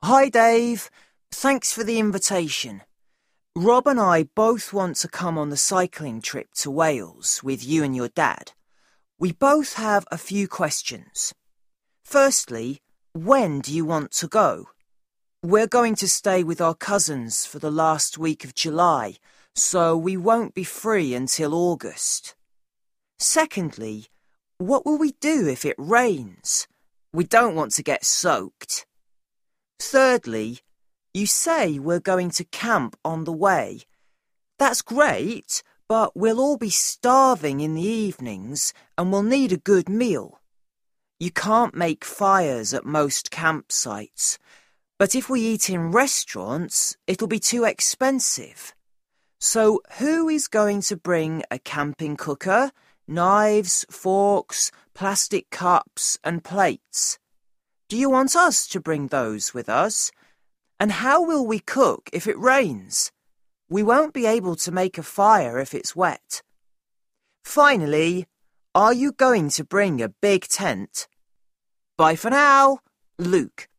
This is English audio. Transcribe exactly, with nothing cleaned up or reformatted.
Hi, Dave. Thanks for the invitation. Rob and I both want to come on the cycling trip to Wales with you and your dad. We both have a few questions. Firstly, when do you want to go? We're going to stay with our cousins for the last week of July, so we won't be free until August. Secondly, what will we do if it rains? We don't want to get soaked. Thirdly, you say we're going to camp on the way. That's great, but we'll all be starving in the evenings and we'll need a good meal. You can't make fires at most campsites, but if we eat in restaurants, it'll be too expensive. So who is going to bring a camping cooker, knives, forks, plastic cups and plates? Do you want us to bring those with us? And how will we cook if it rains? We won't be able to make a fire if it's wet. Finally, are you going to bring a big tent? Bye for now, Luke.